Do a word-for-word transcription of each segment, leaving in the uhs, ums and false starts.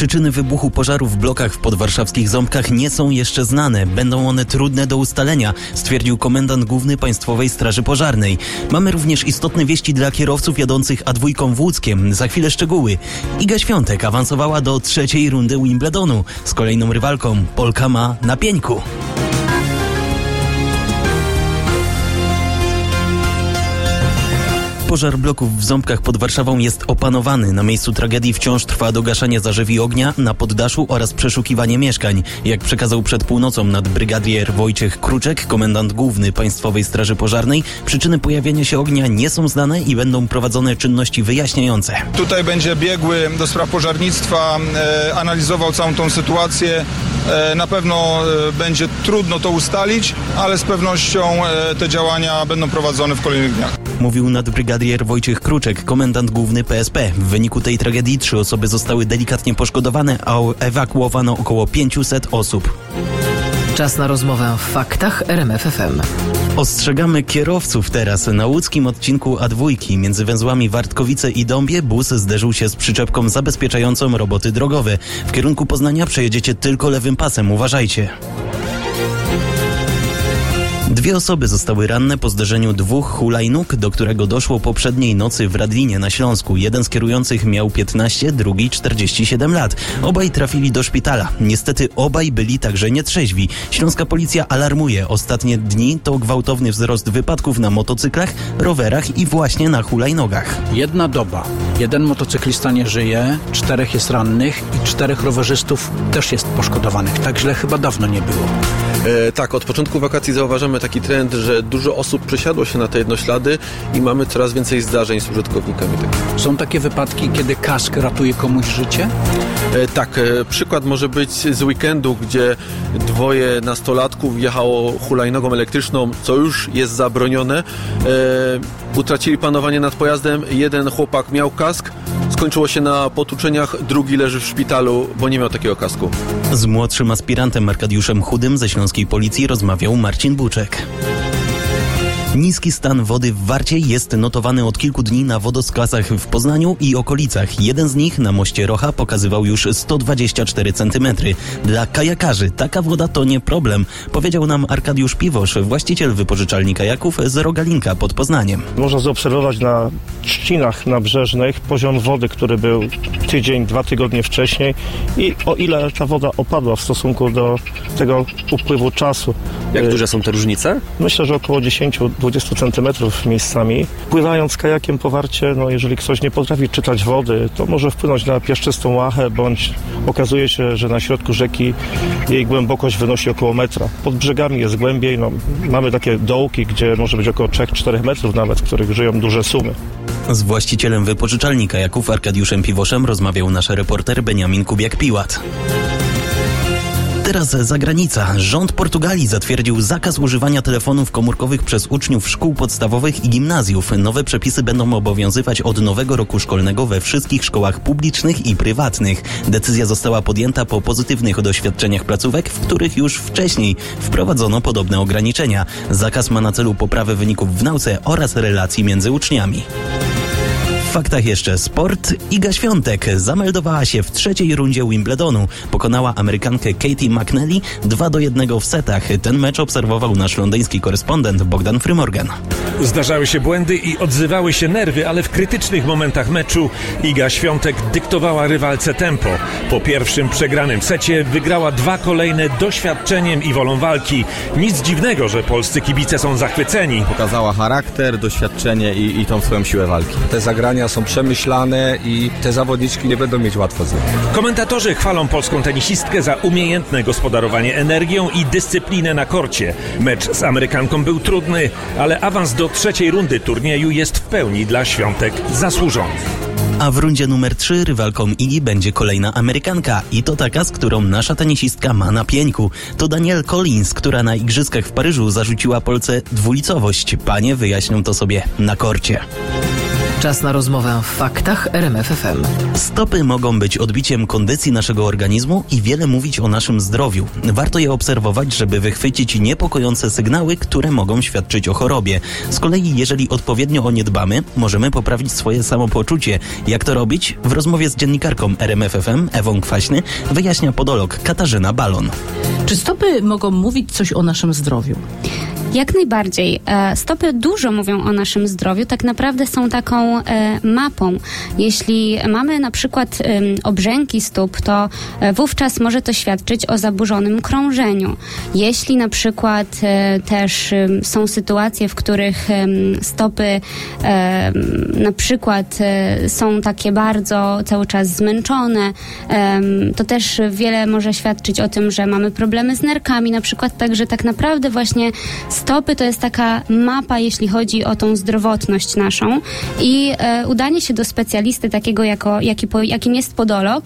Przyczyny wybuchu pożaru w blokach w podwarszawskich Ząbkach nie są jeszcze znane. Będą one trudne do ustalenia, stwierdził komendant główny Państwowej Straży Pożarnej. Mamy również istotne wieści dla kierowców jadących A dwa w Łódzkiem. Za chwilę szczegóły. Iga Świątek awansowała do trzeciej rundy Wimbledonu. Z kolejną rywalką Polka ma na pieńku. Pożar bloków w Ząbkach pod Warszawą jest opanowany. Na miejscu tragedii wciąż trwa dogaszanie zarzewi ognia na poddaszu oraz przeszukiwanie mieszkań. Jak przekazał przed północą nadbrygadier Wojciech Kruczek, komendant główny Państwowej Straży Pożarnej, przyczyny pojawienia się ognia nie są znane i będą prowadzone czynności wyjaśniające. Tutaj będzie biegły do spraw pożarnictwa e, analizował całą tą sytuację. E, na pewno e, będzie trudno to ustalić, ale z pewnością e, te działania będą prowadzone w kolejnych dniach. Mówił nadbrygadier Wojciech Kruczek, komendant główny P S P. W wyniku tej tragedii trzy osoby zostały delikatnie poszkodowane, a ewakuowano około pięćset osób. Czas na rozmowę w faktach R M F F M. Ostrzegamy kierowców teraz. Na łódzkim odcinku A dwa między węzłami Wartkowice i Dąbie bus zderzył się z przyczepką zabezpieczającą roboty drogowe. W kierunku Poznania przejedziecie tylko lewym pasem. Uważajcie. Dwie osoby zostały ranne po zderzeniu dwóch hulajnóg, do którego doszło poprzedniej nocy w Radlinie na Śląsku. Jeden z kierujących miał piętnaście, drugi czterdzieści siedem lat. Obaj trafili do szpitala. Niestety obaj byli także nietrzeźwi. Śląska policja alarmuje. Ostatnie dni to gwałtowny wzrost wypadków na motocyklach, rowerach i właśnie na hulajnogach. Jedna doba. Jeden motocyklista nie żyje, czterech jest rannych i czterech rowerzystów też jest poszkodowanych. Tak źle chyba dawno nie było. E, tak, od początku wakacji zauważamy taki trend, że dużo osób przesiadło się na te jednoślady i mamy coraz więcej zdarzeń z użytkownikami. Są takie wypadki, kiedy kask ratuje komuś życie? E, tak, e, przykład może być z weekendu, gdzie dwoje nastolatków jechało hulajnogą elektryczną, co już jest zabronione. E, utracili panowanie nad pojazdem, jeden chłopak miał kask, skończyło się na potłuczeniach, drugi leży w szpitalu, bo nie miał takiego kasku. Z młodszym aspirantem Arkadiuszem Chudym ze śląskiej policji rozmawiał Marcin Buczek. Niski stan wody w Warcie jest notowany od kilku dni na wodoskazach w Poznaniu i okolicach. Jeden z nich na moście Rocha pokazywał już sto dwadzieścia cztery centymetry. Dla kajakarzy taka woda to nie problem, powiedział nam Arkadiusz Piwosz, właściciel wypożyczalni kajaków z Rogalinka pod Poznaniem. Można zaobserwować na trzcinach nabrzeżnych poziom wody, który był tydzień, dwa tygodnie wcześniej i o ile ta woda opadła w stosunku do tego upływu czasu. Jak duże są te różnice? Myślę, że około dziesięć do dwudziestu centymetrów miejscami. Pływając kajakiem po Warcie, no jeżeli ktoś nie potrafi czytać wody, to może wpłynąć na piaszczystą łachę, bądź okazuje się, że na środku rzeki jej głębokość wynosi około metra. Pod brzegami jest głębiej, no, mamy takie dołki, gdzie może być około trzy do czterech metrów nawet, w których żyją duże sumy. Z właścicielem wypożyczalni kajaków Arkadiuszem Piwoszem rozmawiał nasz reporter Beniamin Kubiak-Piłat. Teraz zagranica. Rząd Portugalii zatwierdził zakaz używania telefonów komórkowych przez uczniów szkół podstawowych i gimnazjów. Nowe przepisy będą obowiązywać od nowego roku szkolnego we wszystkich szkołach publicznych i prywatnych. Decyzja została podjęta po pozytywnych doświadczeniach placówek, w których już wcześniej wprowadzono podobne ograniczenia. Zakaz ma na celu poprawę wyników w nauce oraz relacji między uczniami. W faktach jeszcze sport. Iga Świątek zameldowała się w trzeciej rundzie Wimbledonu. Pokonała Amerykankę Katie McNally dwa do jednego w setach. Ten mecz obserwował nasz londyński korespondent Bogdan Frymorgan. Zdarzały się błędy i odzywały się nerwy, ale w krytycznych momentach meczu Iga Świątek dyktowała rywalce tempo. Po pierwszym przegranym secie wygrała dwa kolejne doświadczeniem i wolą walki. Nic dziwnego, że polscy kibice są zachwyceni. Pokazała charakter, doświadczenie i, i tą swoją siłę walki. Te zagrania są przemyślane i te zawodniczki nie będą mieć łatwo z nimi. Komentatorzy chwalą polską tenisistkę za umiejętne gospodarowanie energią i dyscyplinę na korcie. Mecz z Amerykanką był trudny, ale awans do trzeciej rundy turnieju jest w pełni dla Świątek zasłużony. A w rundzie numer trzy rywalką Igi będzie kolejna Amerykanka i to taka, z którą nasza tenisistka ma na pieńku. To Danielle Collins, która na igrzyskach w Paryżu zarzuciła Polce dwulicowość. Panie wyjaśnią to sobie na korcie. Czas na rozmowę w faktach R M F F M. Stopy mogą być odbiciem kondycji naszego organizmu i wiele mówić o naszym zdrowiu. Warto je obserwować, żeby wychwycić niepokojące sygnały, które mogą świadczyć o chorobie. Z kolei, jeżeli odpowiednio o nie dbamy, możemy poprawić swoje samopoczucie. Jak to robić? W rozmowie z dziennikarką R M F F M Ewą Kwaśny wyjaśnia podolog Katarzyna Balon. Czy stopy mogą mówić coś o naszym zdrowiu? Jak najbardziej. Stopy dużo mówią o naszym zdrowiu. Tak naprawdę są taką mapą. Jeśli mamy na przykład obrzęki stóp, to wówczas może to świadczyć o zaburzonym krążeniu. Jeśli na przykład też są sytuacje, w których stopy na przykład są takie bardzo cały czas zmęczone, to też wiele może świadczyć o tym, że mamy problemy z nerkami na przykład. Także tak naprawdę właśnie stopy to jest taka mapa, jeśli chodzi o tą zdrowotność naszą i e, udanie się do specjalisty takiego, jako, jaki, po, jakim jest podolog,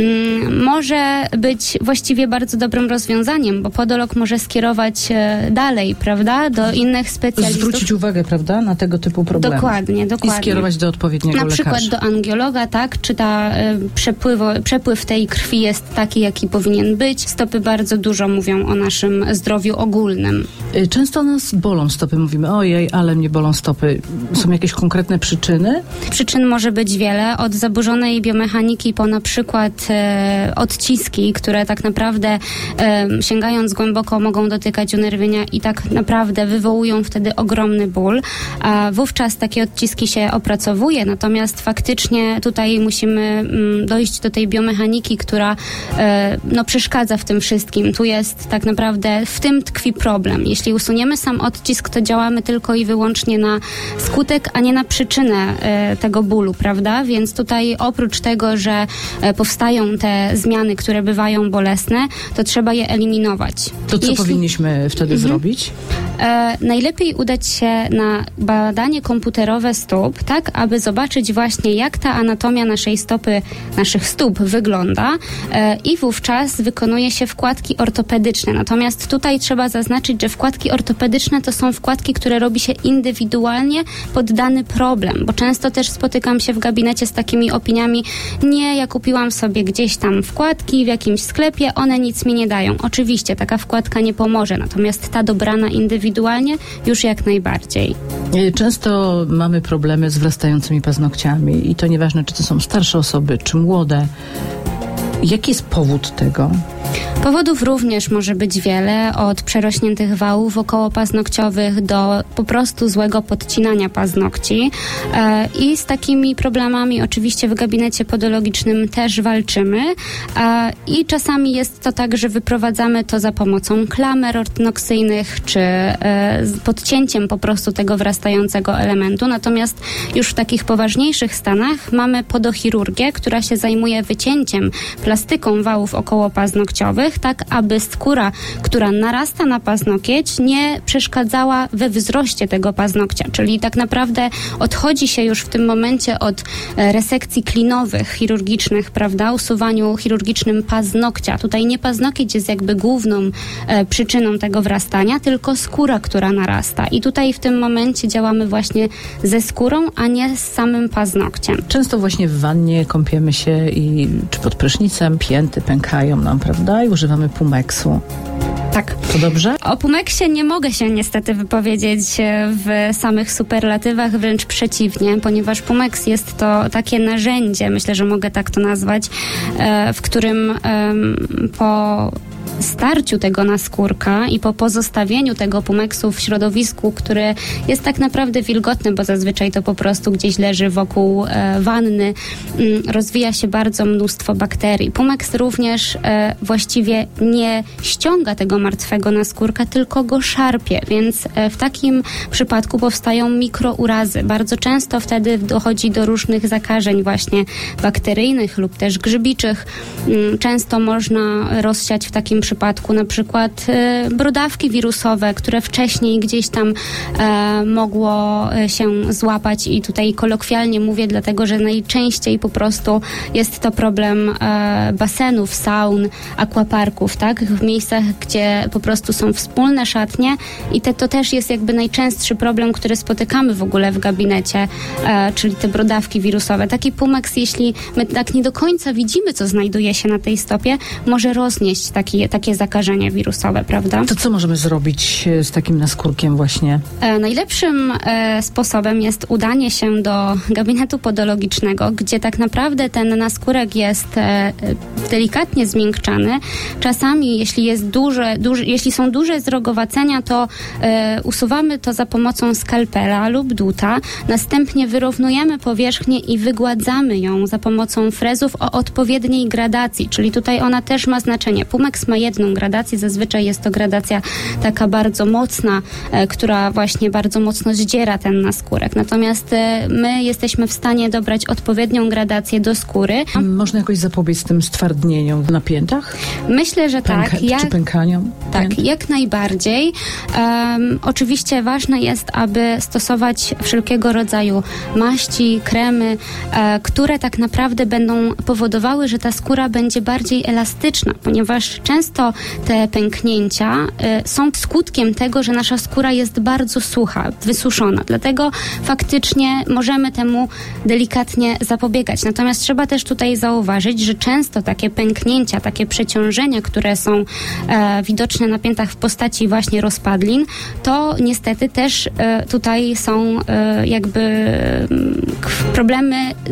mm, może być właściwie bardzo dobrym rozwiązaniem, bo podolog może skierować e, dalej, prawda, do innych specjalistów. Zwrócić uwagę, prawda, na tego typu problemy. Dokładnie, dokładnie. I skierować do odpowiedniego na lekarza. Na przykład do angiologa, tak, czy ta e, przepływo, przepływ tej krwi jest taki, jaki powinien być. Stopy bardzo dużo mówią o naszym zdrowiu ogólnym. Często nas bolą stopy. Mówimy, ojej, ale mnie bolą stopy. Są jakieś konkretne przyczyny? Przyczyn może być wiele. Od zaburzonej biomechaniki po na przykład e, odciski, które tak naprawdę e, sięgając głęboko mogą dotykać unerwienia i tak naprawdę wywołują wtedy ogromny ból. A wówczas takie odciski się opracowuje. Natomiast faktycznie tutaj musimy m, dojść do tej biomechaniki, która e, no, przeszkadza w tym wszystkim. Tu jest tak naprawdę, w tym tkwi problem. Jeśli usuniemy sam odcisk, to działamy tylko i wyłącznie na skutek, a nie na przyczynę e, tego bólu, prawda? Więc tutaj oprócz tego, że e, powstają te zmiany, które bywają bolesne, to trzeba je eliminować. To co Jeśli... powinniśmy wtedy mhm. zrobić? E, najlepiej udać się na badanie komputerowe stóp, tak, aby zobaczyć właśnie, jak ta anatomia naszej stopy, naszych stóp wygląda e, i wówczas wykonuje się wkładki ortopedyczne. Natomiast tutaj trzeba zaznaczyć, że wkładki ortopedyczne to są wkładki, które robi się indywidualnie pod dany problem, bo często też spotykam się w gabinecie z takimi opiniami, nie, ja kupiłam sobie gdzieś tam wkładki w jakimś sklepie, one nic mi nie dają. Oczywiście taka wkładka nie pomoże, natomiast ta dobrana indywidualnie już jak najbardziej. Często mamy problemy z wrastającymi paznokciami i to nieważne, czy to są starsze osoby, czy młode. Jaki jest powód tego? Powodów również może być wiele, od przerośniętych wałów okołopaznokciowych do po prostu złego podcinania paznokci. E, I z takimi problemami oczywiście w gabinecie podologicznym też walczymy. E, I czasami jest to tak, że wyprowadzamy to za pomocą klamer ortodoksyjnych czy e, z podcięciem po prostu tego wrastającego elementu. Natomiast już w takich poważniejszych stanach mamy podochirurgię, która się zajmuje wycięciem plastyką wałów okołopaznokciowych, tak aby skóra, która narasta na paznokieć, nie przeszkadzała we wzroście tego paznokcia. Czyli tak naprawdę odchodzi się już w tym momencie od resekcji klinowych, chirurgicznych, prawda, usuwaniu chirurgicznym paznokcia. Tutaj nie paznokieć jest jakby główną e, przyczyną tego wrastania, tylko skóra, która narasta. I tutaj w tym momencie działamy właśnie ze skórą, a nie z samym paznokciem. Często właśnie w wannie kąpiemy się i czy pod prysznicem pięty pękają nam, prawda? I używamy Pumeksu. Tak. To dobrze? O Pumeksie nie mogę się niestety wypowiedzieć w samych superlatywach, wręcz przeciwnie, ponieważ Pumex jest to takie narzędzie, myślę, że mogę tak to nazwać, w którym po starciu tego naskórka i po pozostawieniu tego Pumeksu w środowisku, które jest tak naprawdę wilgotne, bo zazwyczaj to po prostu gdzieś leży wokół e, wanny, m, rozwija się bardzo mnóstwo bakterii. Pumeks również e, właściwie nie ściąga tego martwego naskórka, tylko go szarpie, więc e, w takim przypadku powstają mikrourazy. Bardzo często wtedy dochodzi do różnych zakażeń właśnie bakteryjnych lub też grzybiczych. M, często można rozsiać w takim przypadku na przykład e, brodawki wirusowe, które wcześniej gdzieś tam e, mogło się złapać i tutaj kolokwialnie mówię, dlatego że najczęściej po prostu jest to problem e, basenów, saun, aquaparków, tak? W miejscach, gdzie po prostu są wspólne szatnie i te, to też jest jakby najczęstszy problem, który spotykamy w ogóle w gabinecie, e, czyli te brodawki wirusowe. Taki pumeks, jeśli my tak nie do końca widzimy, co znajduje się na tej stopie, może roznieść taki, takie zakażenie wirusowe, prawda? To co możemy zrobić z takim naskórkiem właśnie? E, najlepszym e, sposobem jest udanie się do gabinetu podologicznego, gdzie tak naprawdę ten naskórek jest e, delikatnie zmiękczany. Czasami, jeśli jest duże, duży, jeśli są duże zrogowacenia, to e, usuwamy to za pomocą skalpela lub dłuta. Następnie wyrównujemy powierzchnię i wygładzamy ją za pomocą frezów o odpowiedniej gradacji, czyli tutaj ona też ma znaczenie. Pumeks ma jedną gradację, zazwyczaj jest to gradacja taka bardzo mocna, e, która właśnie bardzo mocno zdziera ten naskórek. Natomiast e, my jesteśmy w stanie dobrać odpowiednią gradację do skóry. Można jakoś zapobiec tym stwardnieniom na piętach? Myślę, że Pęka, tak. Jak, czy pękaniom? Tak, pięt? jak najbardziej. Um, oczywiście ważne jest, aby stosować wszelkiego rodzaju maści, kremy, e, które tak naprawdę będą powodowały, że ta skóra będzie bardziej elastyczna, ponieważ często te pęknięcia e, są skutkiem tego, że nasza skóra jest bardzo sucha, wysuszona. Dlatego faktycznie możemy temu delikatnie zapobiegać. Natomiast trzeba też tutaj zauważyć, że często takie pęknięcia, takie przeciążenia, które są e, widoczne na piętach w postaci właśnie rozpadlin, to niestety też e, tutaj są e, jakby e, problemy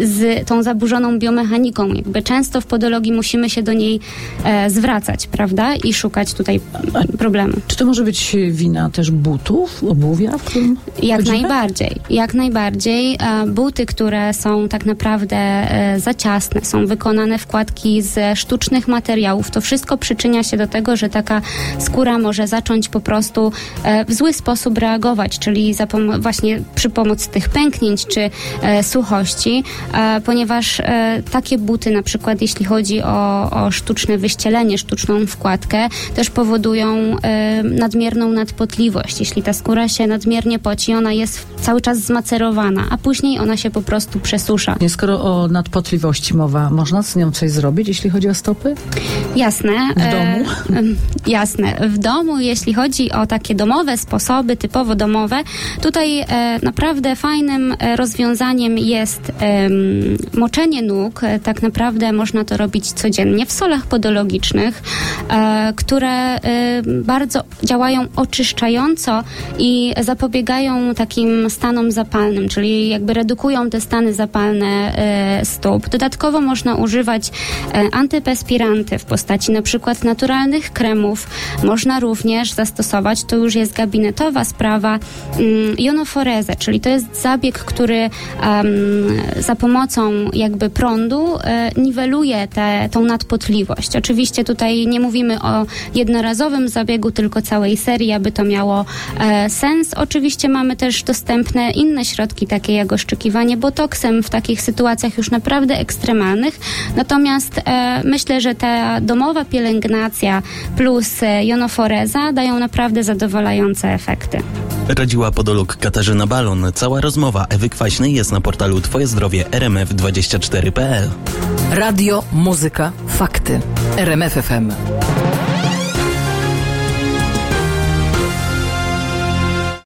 z tą zaburzoną biomechaniką. Jakby często w podologii musimy się do niej e, zwracać, prawda? I szukać tutaj problemu. Czy to może być wina też butów, obuwia? W tym Jak chodzimy? najbardziej. Jak najbardziej. E, buty, które są tak naprawdę e, za ciasne, są wykonane wkładki ze sztucznych materiałów. To wszystko przyczynia się do tego, że taka skóra może zacząć po prostu e, w zły sposób reagować, czyli za pom- właśnie przy pomocy tych pęknięć czy e, suchości, e, ponieważ e, takie buty, na przykład jeśli chodzi o, o sztuczne wyścielenie, sztuczną wkładkę, też powodują e, nadmierną nadpotliwość. Jeśli ta skóra się nadmiernie poci, ona jest cały czas zmacerowana, a później ona się po prostu przesusza. Skoro o nadpotliwości mowa, można z nią coś zrobić, jeśli chodzi o stopy? Jasne. W domu? E, jasne. W domu, jeśli chodzi o takie domowe sposoby, typowo domowe, tutaj e, naprawdę fajnym e, rozwiązaniem jest e, moczenie nóg. E, tak naprawdę można to robić codziennie w solach podologicznych, e, które e, bardzo działają oczyszczająco i zapobiegają takim stanom zapalnym, czyli jakby redukują te stany zapalne e, stóp. Dodatkowo można używać e, antyperspiranty w postaci na przykład naturalnych kremów. Można również zastosować, to już jest gabinetowa sprawa, um, jonoforezę, czyli to jest zabieg, który um, za pomocą jakby prądu e, niweluje te, tą nadpotliwość. Oczywiście tutaj nie mówimy o jednorazowym zabiegu, tylko całej serii, aby to miało e, sens. Oczywiście mamy też dostępne inne środki, takie jak oszczekiwanie botoksem w takich sytuacjach już naprawdę ekstremalnych. Natomiast e, myślę, że ta domowa pielęgnacja plus e, jonoforeza dają naprawdę zadowalające efekty. Radziła podolog Katarzyna Balon. Cała rozmowa Ewy Kwaśnej jest na portalu twoje zdrowie r m f dwadzieścia cztery kropka p l. Radio, muzyka, fakty. R M F F M.